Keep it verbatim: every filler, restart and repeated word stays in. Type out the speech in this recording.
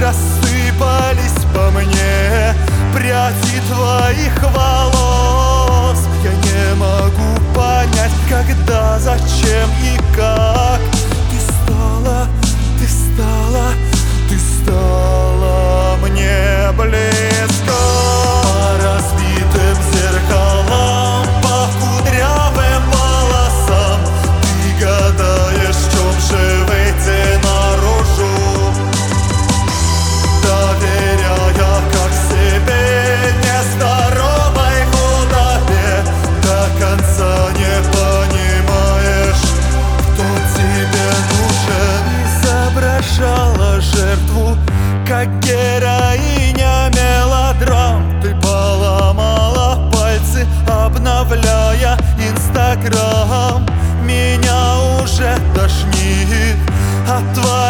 рассыпались по мне пряди твоих волос. Я не могу понять, когда, зачем и как ты стала, ты стала, ты стала мне близко. По разбитым зеркалам, по кудрявым волосам ты гадаешь, в чем же выйти наружу, доверяя как себе нездоровой худобе. До конца не понимаешь, кто тебе нужен. Изображала жертву, как героиня мелодрам. Ты поломала пальцы, обновляя Инстаграм. Меня уже тошнит от твоих